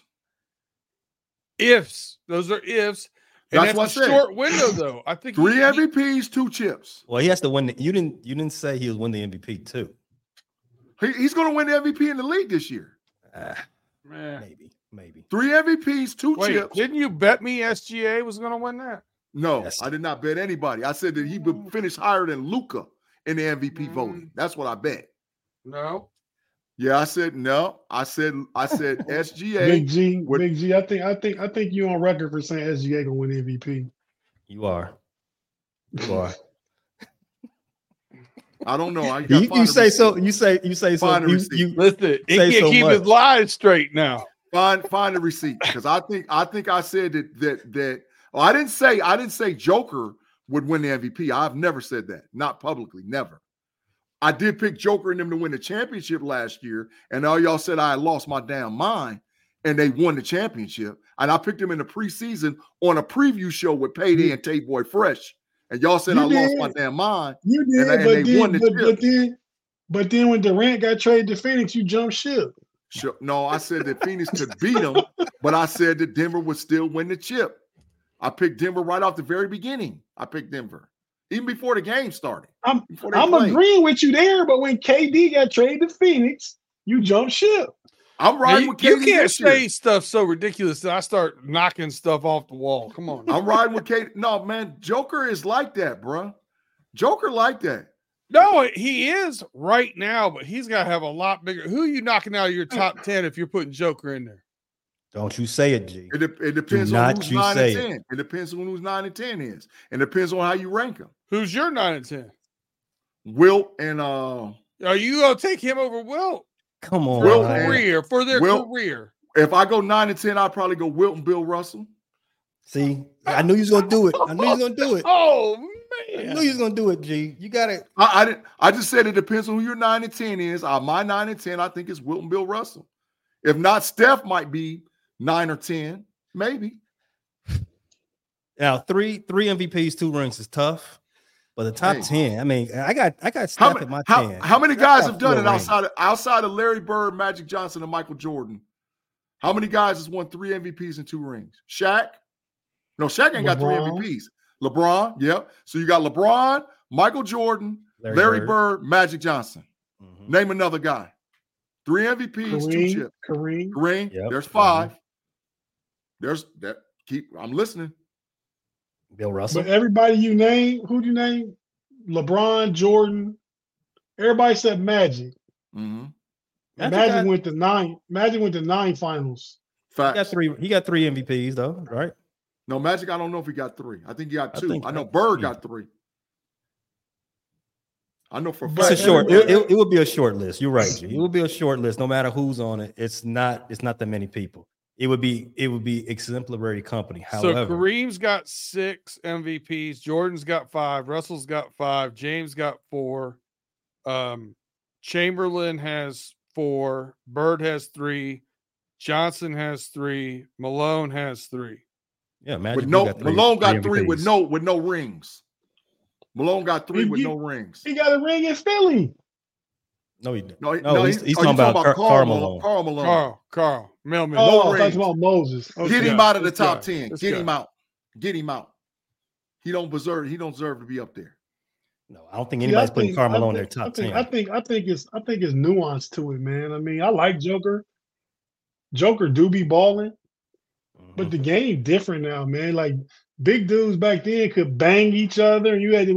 Ifs. Those are ifs. And that's what I said. Short window, though. I think 3 MVPs, 2 chips. Well, he has to win. You didn't say he was win the MVP too. He's going to win the MVP in the league this year. Man. Maybe. 3 MVPs, 2 Wait, chips. didn't you bet me SGA was going to win that? No, Yes. I did not bet anybody. I said that he would finish higher than Luka in the MVP voting. That's what I bet. No. Yeah, I said no. I said SGA. Big G. I think you're on record for saying SGA gonna win MVP. You are. I don't know. You say so. You say so. Find the receipt. You Listen, he say can't so keep much. his lies straight now. Find the receipt because I think I said that. Oh, I didn't say Joker would win the MVP. I've never said that. Not publicly. Never. I did pick Joker and them to win the championship last year, and all y'all said I had lost my damn mind, and they won the championship. And I picked them in the preseason on a preview show with Payday and Tate Boy Fresh, and y'all said I lost my damn mind. You did, and they won the chip. But then when Durant got traded to Phoenix, you jumped ship. Sure. No, I said that Phoenix could beat them, but I said that Denver would still win the chip. I picked Denver right off the very beginning. I picked Denver. Even before the game started. I'm agreeing with you there, but when KD got traded to Phoenix, you jumped ship. I'm riding with KD. You can't this year. say stuff so ridiculous that I start knocking stuff off the wall. Come on. I'm riding with KD. No, man, Joker is like that, bro. Joker like that. No, he is right now, but he's got to have a lot bigger. Who are you knocking out of your top 10 if you're putting Joker in there? Don't you say it, G. It depends on who's 9 and 10. It depends on who's 9 and 10 is. And it depends on how you rank them. Who's your 9 and 10? Wilt and Are you gonna take him over Wilt? Come on, for their career. If I go 9 and 10, I'd probably go Wilt and Bill Russell. See, I knew you was gonna do it. Oh man, I knew you was gonna do it, G. You got it. I just said it depends on who your 9 and 10 is. My 9 and 10, I think, is Wilt and Bill Russell. If not, Steph might be 9 or 10, maybe. Now, three MVPs, 2 rings is tough, but the top 10. I mean, I got Steph at my 10. How many guys have done it outside of Larry Bird, Magic Johnson, and Michael Jordan? How many guys has won 3 MVPs and 2 rings? Shaq? No, Shaq ain't got 3 MVPs. LeBron, yep. So you got LeBron, Michael Jordan, Larry Bird, Magic Johnson. Mm-hmm. Name another guy. 3 MVPs, 2 chips. Kareem. Yep. There's 5. There's that. I'm listening. Bill Russell. But everybody you name, who'd you name? LeBron, Jordan. Everybody said Magic. Mm-hmm. Magic went to 9. Magic went to 9 finals. Facts. He got 3 MVPs though, right? No, Magic. I don't know if he got 3. I think he got 2. I know Bird got 3. I know for a fact. It's a short. It would be a short list. You're right, G. It would be a short list, no matter who's on it. It's not that many people. It would be exemplary company. However, so Kareem's got 6 MVPs, Jordan's got 5, Russell's got 5, James got 4, Chamberlain has 4, Bird has 3, Johnson has 3, Malone has 3. Yeah, Magic Malone got 3 with no rings. Malone got 3 with no rings. He got a ring in Philly. No, he didn't. No, he's talking about Karl Malone. Karl Malone. Carl. Melman. Oh, I talking about Moses. Okay. Get him out of the top 10. Get him out. Get him out. He don't deserve to be up there. No, I don't think anybody's putting Karl Malone in their top 10. I think it's nuance to it, man. I mean, I like Joker. Joker do be balling, but the game different now, man. Like big dudes back then could bang each other, and you had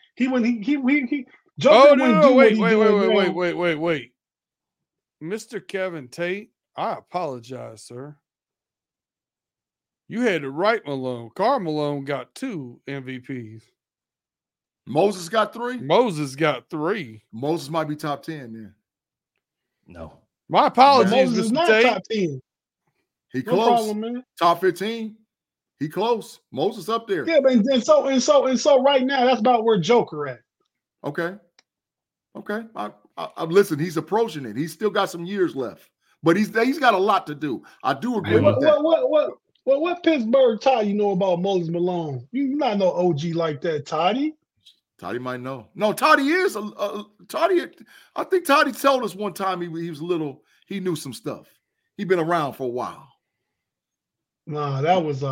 Joker wait. Mr. Kevin Tate, I apologize, sir. You had to write Malone. Karl Malone got 2 MVPs. Moses got 3? Moses got 3. Moses might be top 10 then. No. My apologies, Moses is not Tate. top 10. He close. Problem, man. Top 15. He close. Moses up there. Yeah, but and so right now that's about where Joker at. Okay. I listen. He's approaching it. He's still got some years left, but he's got a lot to do. I do agree with that. What Pittsburgh Toddy you know about Moses Malone? You not no OG like that, Toddy. Toddy might know. No, Toddy is Toddy. I think Toddy told us one time he was little. He knew some stuff. He been around for a while. Nah, that was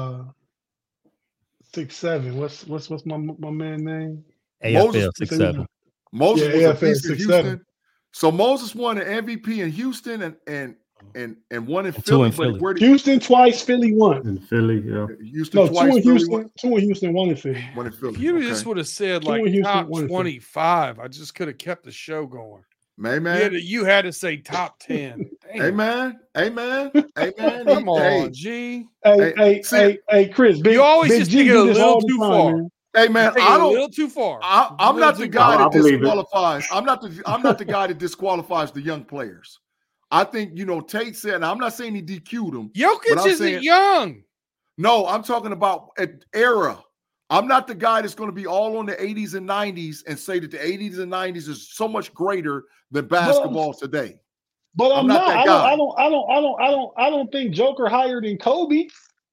6'7". What's my man name? AFL 6'7". Moses was a piece of Houston. 6'7". So Moses won an MVP in Houston and and one in And Philly. two in But Philly. where did Houston twice, Philly once. In Philly, yeah. Houston No, twice, two in Philly Houston, two in Houston, one in Philly. one in Philly. If you Okay. just would have said Two like in Houston, top one in Philly. 25, I just could have kept the show going. Man. You had to say top 10. Damn. Amen. Come on, G. Hey, Chris. You always just G take it a do this little all too the far. man. Hey man, Take it a little too far. I'm not the guy that I believe it. disqualifies. I'm not the guy that disqualifies the young players. I think Tate said, and I'm not saying he DQ'd him. Jokic isn't young. No, I'm talking about an era. I'm not the guy that's going to be all on the 80s and 90s and say that the 80s and 90s is so much greater than basketball today. But I'm not that guy. I don't think Joker higher than Kobe.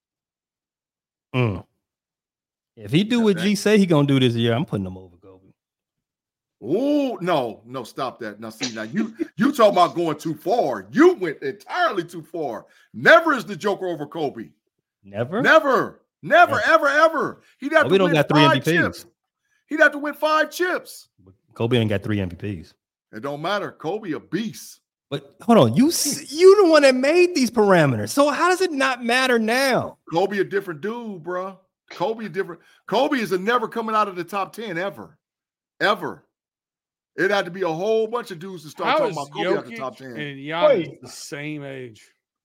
If he do what G say he gonna do this year, I'm putting him over Kobe. Oh no, stop that. Now see, you talking about going too far. You went entirely too far. Never is the Joker over Kobe. Never, ever. He'd have Kobe to win got 3 5 MVPs. chips. He'd have to win 5 chips. Kobe ain't got 3 MVPs. It don't matter. Kobe a beast. But hold on, you the one that made these parameters. So how does it not matter now? Kobe a different dude, bro. Kobe is a never coming out of the top 10 ever. It had to be a whole bunch of dudes to start talking about Kobe out of the top 10. And Giannis the same age.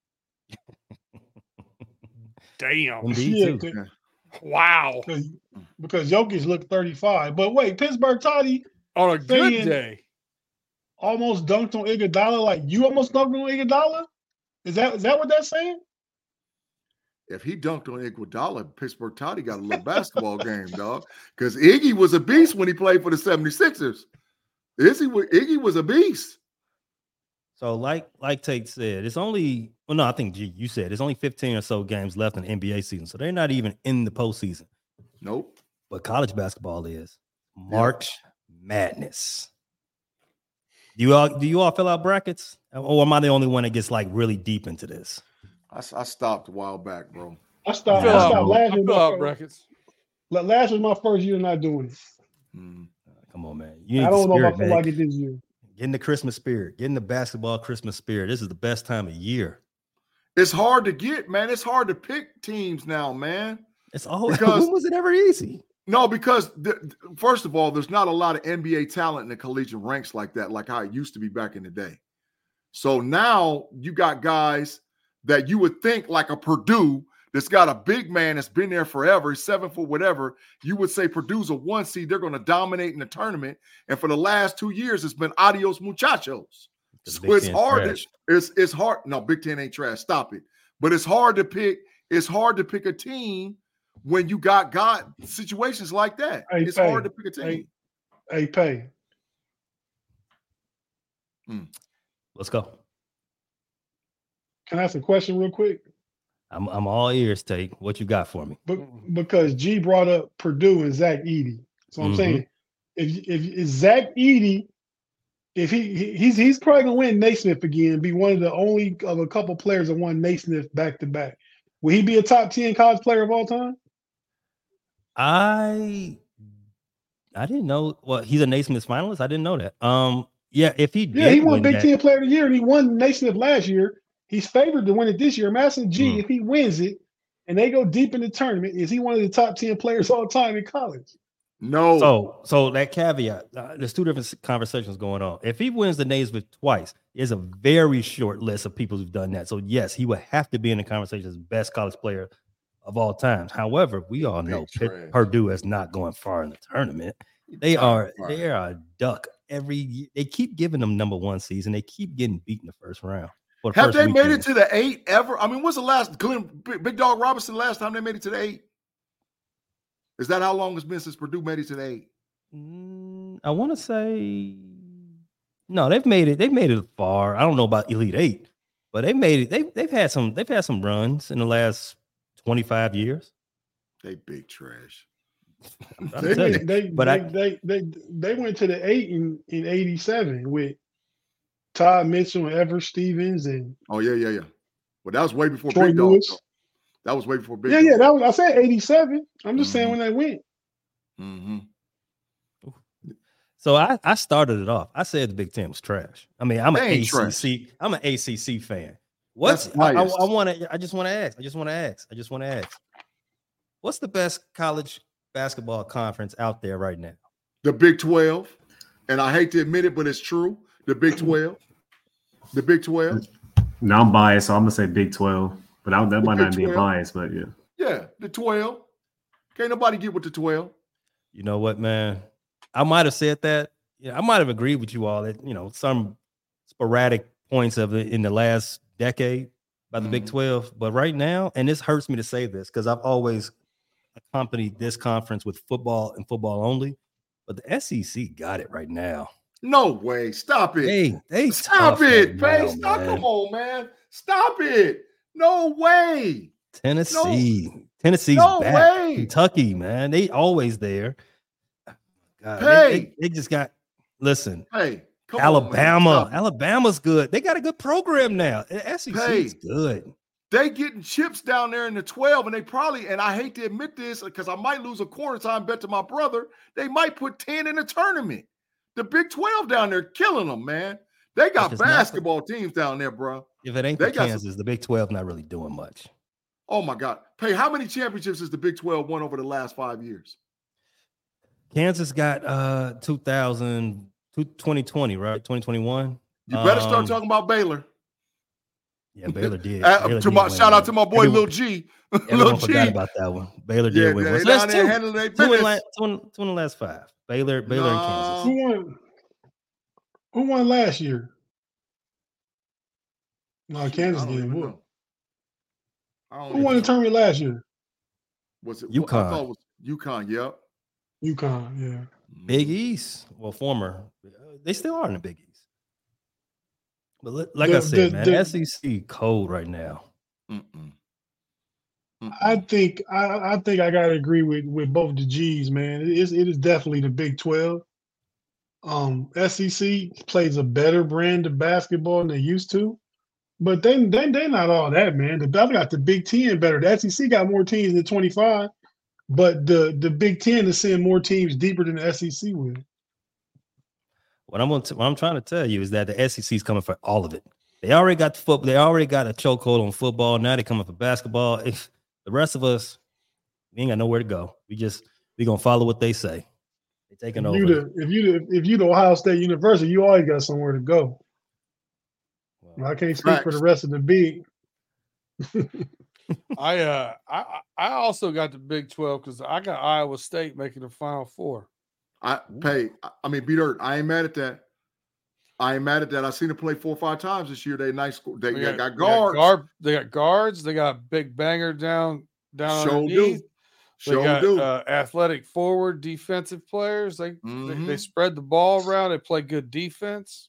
Damn. Indeed, too. Wow. Because Jokic looked 35. But wait, Pittsburgh Toddy on a good day almost dunked on Iguodala like you almost dunked on Iguodala? Is that what that's saying? If he dunked on Iguodala, Pittsburgh Toddy got a little basketball game, dog. Because Iggy was a beast when he played for the 76ers. Iggy was a beast. So like Tate said, it's only I think G, you said it's only 15 or so games left in the NBA season. So they're not even in the postseason. Nope. But college basketball is March Madness. Do you all fill out brackets? Or am I the only one that gets like really deep into this? I stopped a while back, bro. I stopped last year. Brackets. Last was my first year not doing it. Come on, man. I don't know if I feel like it this year. Getting the Christmas spirit, getting the basketball Christmas spirit. This is the best time of year. It's hard to get, man. It's hard to pick teams now, man. It's always when was it ever easy? No, because first of all, there's not a lot of NBA talent in the collegiate ranks like that, like how it used to be back in the day. So now you got guys that you would think like a Purdue that's got a big man that's been there forever, he's 7 foot, whatever. You would say Purdue's a 1 seed. They're going to dominate in the tournament. And for the last 2 years, it's been adios muchachos. So it's hard. It's hard. No, Big Ten ain't trash. Stop it. But it's hard to pick. It's hard to pick a team when you got situations like that. It's hard to pick a team. Hey, Pay. Let's go. Can I ask a question real quick? I'm all ears, Tate. What you got for me? Because G brought up Purdue and Zach Edey. So I'm saying, if Zach Edey, if he's probably gonna win Naismith again, be one of the only of a couple players that won Naismith back to back. Will he be a top 10 college player of all time? I didn't know. Well, he's a Naismith finalist. I didn't know that. Yeah, if he did, he won Big Ten Player of the Year, and he won Naismith last year. He's favored to win it this year. I'm asking G, if he wins it and they go deep in the tournament, is he one of the top 10 players all time in college? No. So that caveat, there's two different conversations going on. If he wins the Naismith twice, there's a very short list of people who've done that. So yes, he would have to be in the conversation as best college player of all time. However, we all know Purdue is not going far in the tournament. They are a duck every year. They keep giving them number 1 seeds and they keep getting beat in the first round. Have they made it to the 8 ever? I mean, what's the last Big Dog Robinson last time they made it to the 8? Is that how long it's been since Purdue made it to the 8? I want to say no. They've made it far. I don't know about Elite 8, but they made it. They've had some runs in the last 25 years. They big trash. They went to the 8 in 87 with Todd Mitchell and Everett Stevens and yeah. Well, that was way before Troy Big Dog. Lewis. That was way before Big Dog. Yeah, that was. I said 87. I'm just saying when they went. So I started it off. I said the Big Ten was trash. I mean, I'm an ACC fan. What's That's I biased. just want to ask. What's the best college basketball conference out there right now? The Big 12. And I hate to admit it, but it's true. The Big 12. The Big 12. No, I'm biased, so I'm gonna say Big 12. But that might Big not be a 12. bias, but yeah. Yeah, the 12. Can't nobody get with the 12. You know what, man? I might have said that. Yeah, I might have agreed with you all that, some sporadic points of it in the last decade about the Big 12. But right now, and this hurts me to say this because I've always accompanied this conference with football and football only. But the SEC got it right now. No way. Stop it. They stop tough it, right Pay. now, Stop. man. Come on, man. Stop it. No way. Tennessee's No back. way. Kentucky, man, they always there. God, Hey. they just got. Listen, Hey, come Alabama. on, man. Alabama's good. They got a good program now. The SEC's good. They getting chips down there in the 12, and they probably, and I hate to admit this because I might lose a corner time bet to my brother, they might put 10 in the tournament. The Big 12 down there killing them, man. They got basketball teams down there, bro. If it ain't for Kansas, the Big 12 not really doing much. Oh, my God. Pay, how many championships has the Big 12 won over the last 5 years? Kansas got 2020, right? 2021. You better start talking about Baylor. Yeah, Baylor did. Shout out to my boy Lil G. Lil G forgot about that one. Baylor did win. So that's two in the last 5. Baylor and Kansas. Who won last year? No, Kansas didn't win. Who won the tournament last year? Was it UConn? I thought it was UConn. Yep. UConn. Yeah. Big East. Well, former. They still are in the Big East. But like I said, man, SEC cold right now. I think I gotta agree with both the G's, man. It is definitely the Big 12. SEC plays a better brand of basketball than they used to, but they're not all that, man. I've got the Big 10 better. The SEC got more teams than 25, but the Big 10 is sending more teams deeper than the SEC will. What I'm trying to tell you is that the SEC is coming for all of it. They already got the football. They already got a chokehold on football. Now they're coming for basketball. If the rest of us, we ain't got nowhere to go. We gonna follow what they say. They're taking over. If you the Ohio State University, you always got somewhere to go. Well, I can't speak for the rest of the big. I also got the Big 12 because I got Iowa State making the Final Four. B-Dirt, I ain't mad at that. I seen them play 4 or 5 times this year. They got guards. They got guards. They got big banger down underneath. They got athletic forward defensive players. They spread the ball around. They play good defense.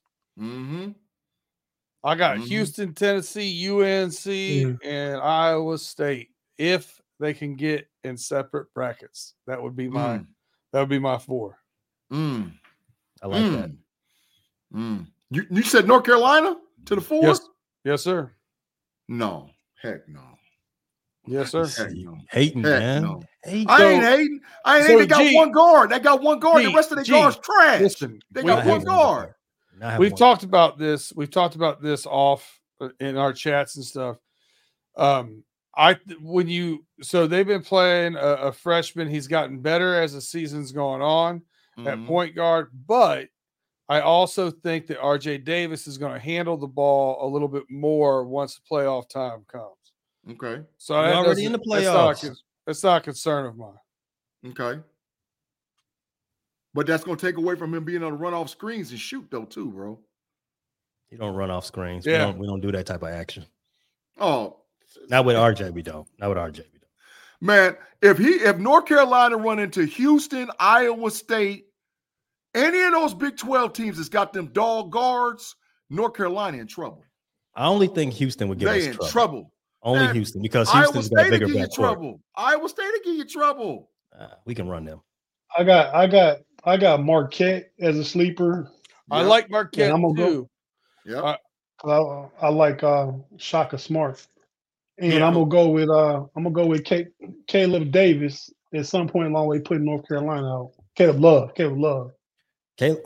I got Houston, Tennessee, UNC, and Iowa State. If they can get in separate brackets, that would be my 4. I like that. You said North Carolina to the 4? Yes, sir. No, heck no. Yes, sir. Hating, man. No. I ain't hating. They got one guard. They got one guard. The rest of the guards trash. Listen, they got one guard. We've talked about this. We've talked about this off in our chats and stuff. So they've been playing a freshman. He's gotten better as the season's gone on at point guard, but I also think that RJ Davis is going to handle the ball a little bit more once the playoff time comes. Okay. So we're already in the playoffs. That's not a concern of mine. Okay. But that's going to take away from him being able to run off screens and shoot, though, too, bro. He don't run off screens. Yeah. We don't do that type of action. Oh. Not with RJ, we don't. Man, if North Carolina run into Houston, Iowa State, any of those Big 12 teams that's got them dog guards, North Carolina in trouble. I only think Houston would give us trouble. Only Houston, because Houston's got a bigger backcourt. Iowa State will give you trouble. We can run them. I got Marquette as a sleeper. I like Marquette too. Yeah. I like Shaka Smart. And I'm gonna go with Caleb Davis at some point along the way, putting North Carolina out. Caleb Love. Caleb Love.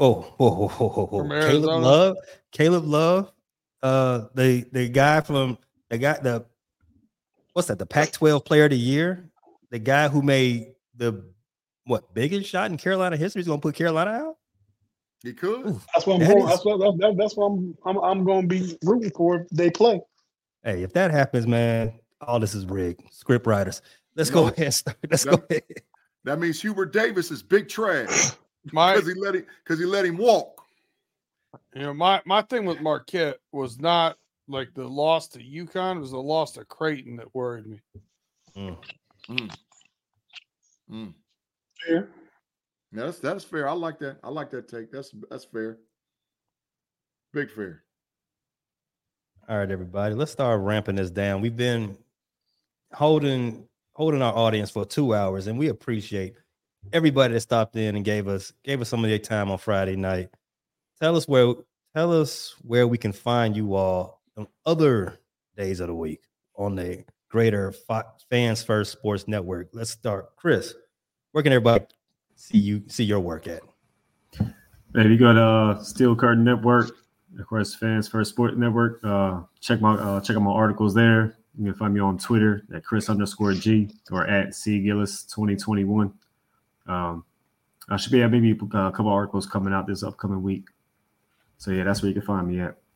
The guy from what's that? The Pac-12 Player of the Year, the guy who made the biggest shot in Carolina history is going to put Carolina out. He could. Ooh, That's what I'm going. That's what I'm going to be rooting for if they play. Hey, if that happens, man, all this is rigged. Script writers, let's go ahead and start. Go ahead. That means Hubert Davis is big trash because he let him walk. You know, my thing with Marquette was not like the loss to UConn; it was the loss to Creighton that worried me. Fair. No, that's fair. I like that. I like that take. That's fair. Big fair. All right, everybody, let's start ramping this down. We've been holding our audience for 2 hours, and we appreciate everybody that stopped in and gave us some of their time on Friday night. Tell us where we can find you all on other days of the week on the greater Fans First Sports Network. Let's start. Chris, where can everybody see your work at? Hey, you got Steel Curtain Network, of course, Fans First Sports Network. Check out my articles there. You can find me on Twitter at Chris_G or at CGillis2021. I should be having maybe a couple articles coming out this upcoming week. So yeah, that's where you can find me at.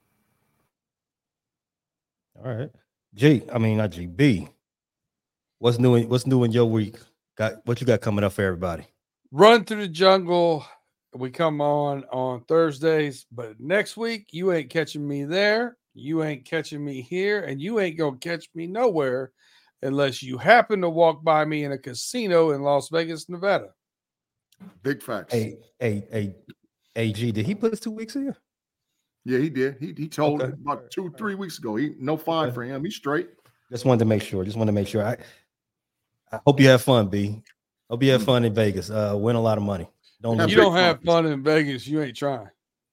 All right, not GB. What's new in your week? What you got coming up for everybody? Run Through the Jungle. We come on Thursdays, but next week you ain't catching me there. You ain't catching me here, and you ain't gonna catch me nowhere unless you happen to walk by me in a casino in Las Vegas, Nevada. Big facts. Hey, AG, did he put his 2 weeks in? Yeah, he did. He told about 2-3 weeks ago. No fine for him. He's straight. Just wanted to make sure. I hope you have fun, B. Hope you have fun in Vegas. Win a lot of money. You don't have fun in Vegas, you ain't trying.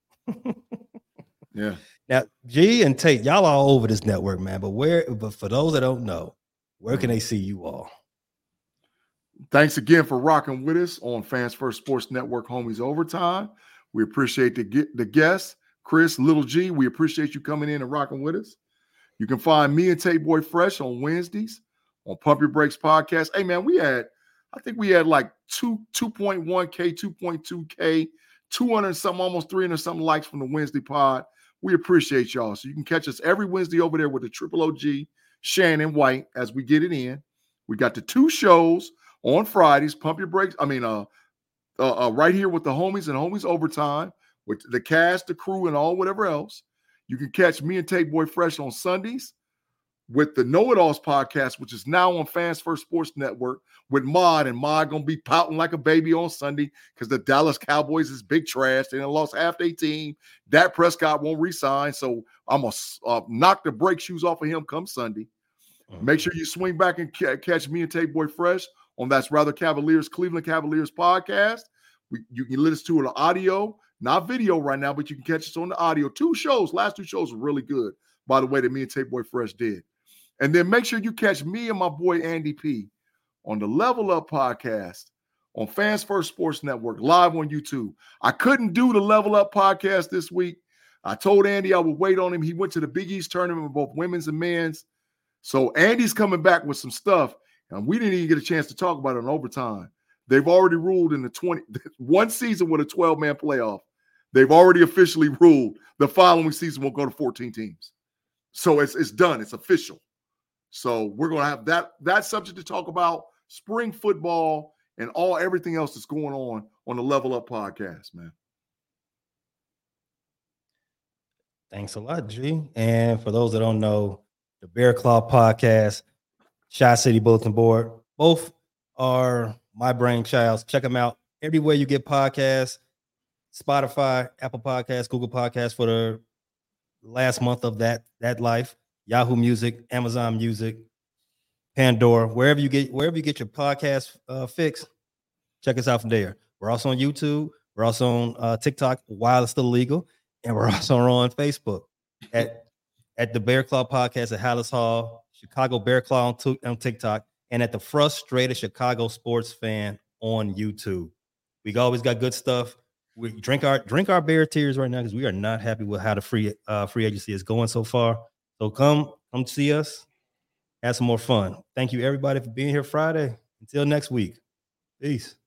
Yeah. Now, G and Tate, y'all are all over this network, man. But for those that don't know, where can they see you all? Thanks again for rocking with us on Fans First Sports Network, Homies Overtime. We appreciate the guests, Chris, Little G. We appreciate you coming in and rocking with us. You can find me and Tate Boy Fresh on Wednesdays on Pump Your Brakes podcast. Hey, man, I think we had like 2.1K, 2.2K, 200 something, almost 300 something likes from the Wednesday pod. We appreciate y'all. So you can catch us every Wednesday over there with the Triple OG, Shannon White, as we get it in. We got the 2 shows on Fridays, Pump Your Brakes. Right here with the homies and Homies Overtime, with the cast, the crew, and all whatever else. You can catch me and Tate Boy Fresh on Sundays with the Know It Alls podcast, which is now on Fans First Sports Network with Mod. And Mod going to be pouting like a baby on Sunday because the Dallas Cowboys is big trash. They done lost half their team. Dak Prescott won't resign. So I'm going to knock the brake shoes off of him come Sunday. Make sure you swing back and catch me and Tate Boy Fresh on That's Rather Cavaliers, Cleveland Cavaliers podcast. You can listen to the audio, not video right now, but you can catch us on the audio. 2 shows. Last 2 shows were really good, by the way, that me and Tate Boy Fresh did. And then make sure you catch me and my boy Andy P on the Level Up podcast on Fans First Sports Network, live on YouTube. I couldn't do the Level Up podcast this week. I told Andy I would wait on him. He went to the Big East tournament, both women's and men's. So Andy's coming back with some stuff, and we didn't even get a chance to talk about it on Overtime. They've already ruled in one season with a 12-man playoff. They've already officially ruled the following season will go to 14 teams. So it's done. It's official. So we're going to have that subject to talk about, spring football and everything else that's going on the Level Up podcast, man. Thanks a lot, G. And for those that don't know, the Bear Claw podcast, Shot City Bulletin Board, both are my brainchilds. Check them out everywhere you get podcasts, Spotify, Apple Podcasts, Google Podcasts for the last month of that life. Yahoo Music, Amazon Music, Pandora, wherever you get your podcast fix, check us out from there. We're also on YouTube. We're also on TikTok while it's still legal, and we're also on Facebook at the Bear Claw Podcast at Hallis Hall, Chicago Bear Claw on TikTok, and at the Frustrated Chicago Sports Fan on YouTube. We always got good stuff. We drink our bear tears right now because we are not happy with how the free agency is going so far. So come Come see us. Have some more fun. Thank you, everybody, for being here Friday. Until next week. Peace.